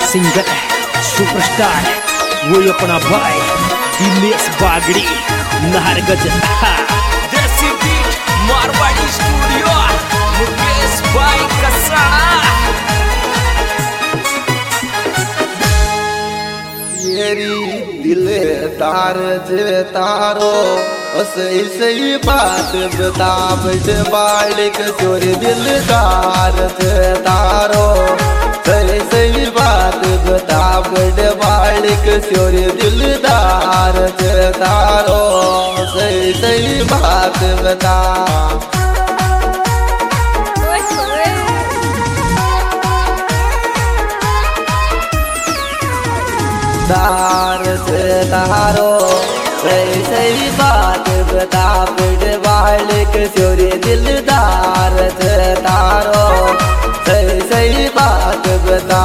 Singer superstar वो अपना भाई दिनेश बागड़ी नारगज देसी बीट मारवाड़ी स्टूडियो मुकेश भाई कसाना येरी दिल तार जे तारो सही सही बात बता बड़ बालिक चोर दिलदार जे तारो सही सही बात बता बड़ बालिक चोर दिलदार जे तारो सही सही बात बता तार से तारो सही सही बात बता बड़ बालिक चोरी दिलदार से तारो सही सही बात बता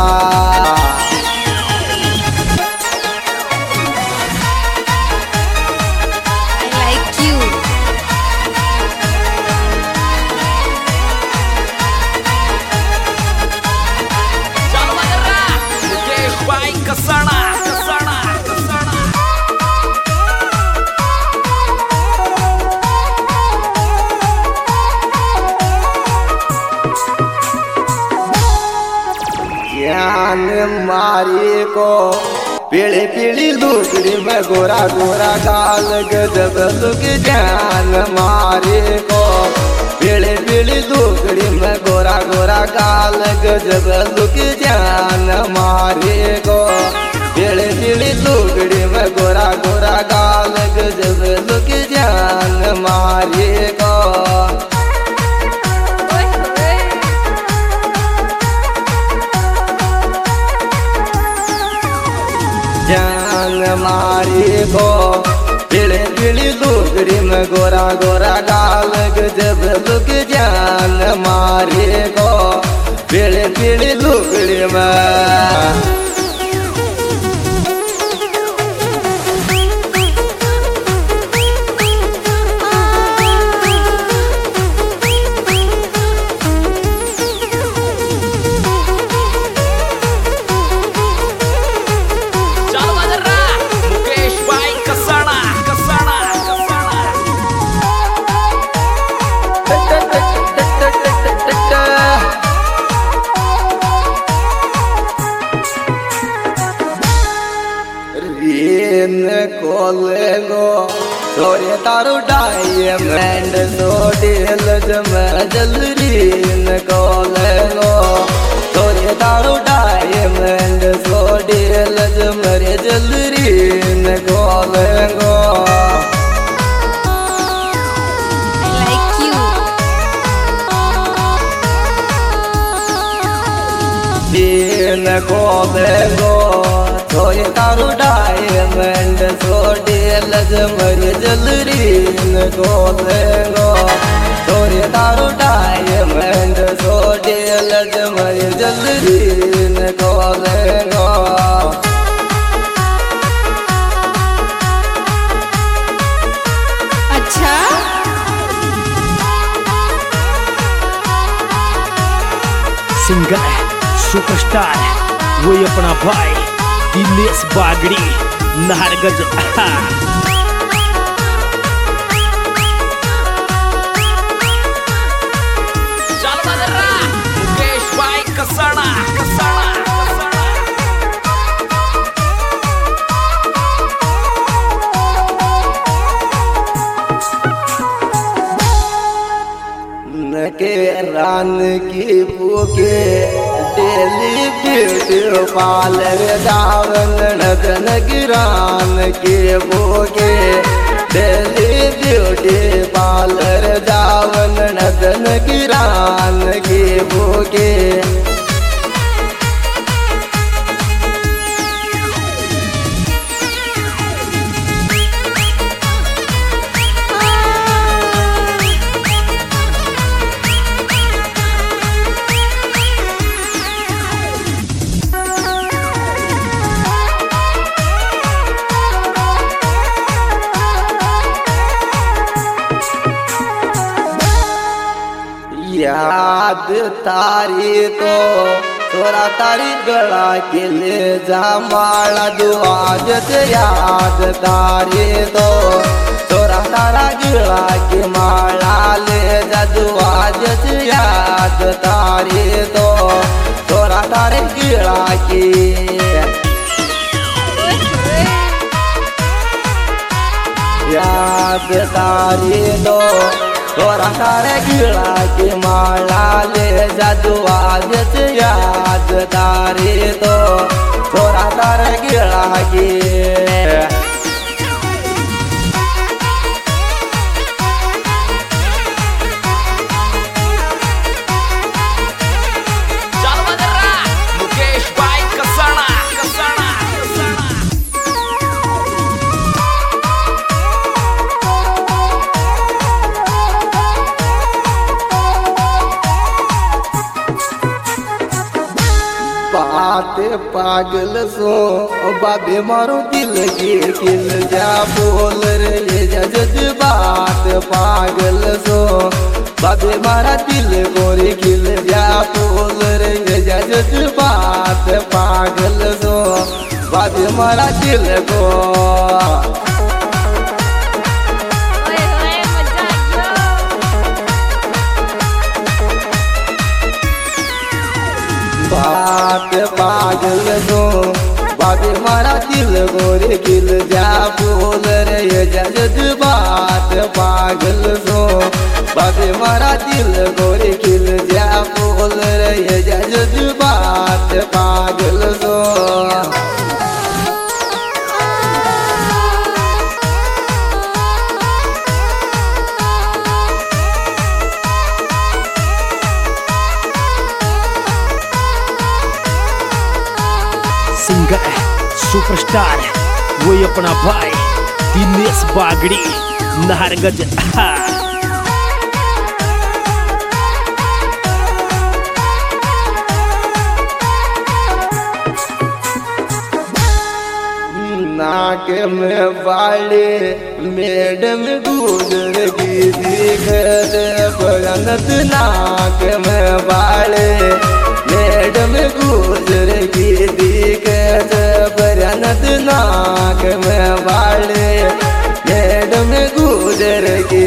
मारी को पीली पीली लुकड़ी में गोरा गोरा गाल गजब लुक जान मारी को पीली पीली लुकड़ी में गोरा गोरा गाल गजब लुक जान मारी को पीली पीली लुकड़ी में गोरा गोरा गाल गजब लुक जान मारी को जान मारी को पीली पीली लुकड़ी में गोरा गोरा गाल गजब लुक जान मारी को पीली पीली लुकड़ी में कोलेगो तोरे तारू डायमंड सो दिल जमे जलरीन कोलेगो तोरे तारू डायमंड सो दिल जमे जलरीन कोलेगो दिन कोलेगो तोरे तारू डायमंड सो दिल जमर जलरीन कोलेगो तोरे तारू डायमंड सो दिल जमर जलरीन कोलेगो अच्छा सिंगर सुपरस्टार वो अपना भाई दिनेश बागड़ी नारगज मुकेश भाई कसाना के रान की भूखे डेली ब्यूटी पार्लर दावन नदन गिरान के भूखे डेली ब्यूटी पार्लर दावन नदन गिरान के भूखे याद तारी तो तोरा तारी गला के ले जा माला दुआज याद तारे तो तोरा तारा गला के माला ले जा दुआज याद तारे तो तोरा तारे गला के याद तारे दो तोरा तारे गिरा के माला ले जादू आज याद तारे दो तोरा तारे गिरा के मुकेश भाई कसाना कसाना कसाना बात पागल सो बाबे मारो दिल के किल जा बोल रे जज बात पागल सो बाबे मारा दिल गोरे किल जा बोल रे जज बात पागल सो बाबे मारा दिल को बात पागल दो बाबे मारा दिल गोरे गिल जा बोल रे जज बात पागल दो बाबे मारा दिल गोरे गिल जा बोल रे जज बात पागल दो सिंगर सुपरस्टार वही अपना भाई दिनेश बागड़ी नारगंज नाक में बाले मैडम गुजर की दिखत बरनत नाक में बाले मैडम गुजर की दिखत बरनत नाक में बाले मैडम गुजर की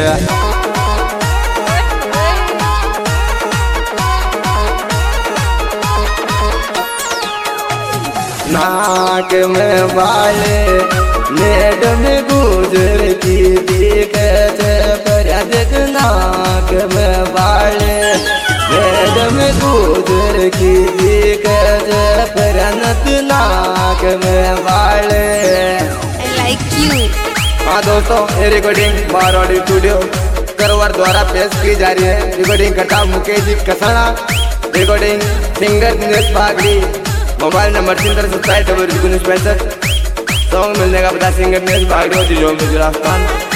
नाक में बाले मैडम गुजर की दिखत बरनत नाक में बाले मैडम गुजर की दिखत बरनत नाक में बाले like you. हाँ दोस्तों, ये रिकॉर्डिंग मारवाड़ी स्टूडियो करवर द्वारा पेश की जा रही है। रिकॉर्डिंग करता Mukesh ji Kasana, recording singer Dinesh Bagdi, mobile number 367 song मिलने का पता सिंगर दिनेश बागड़ी और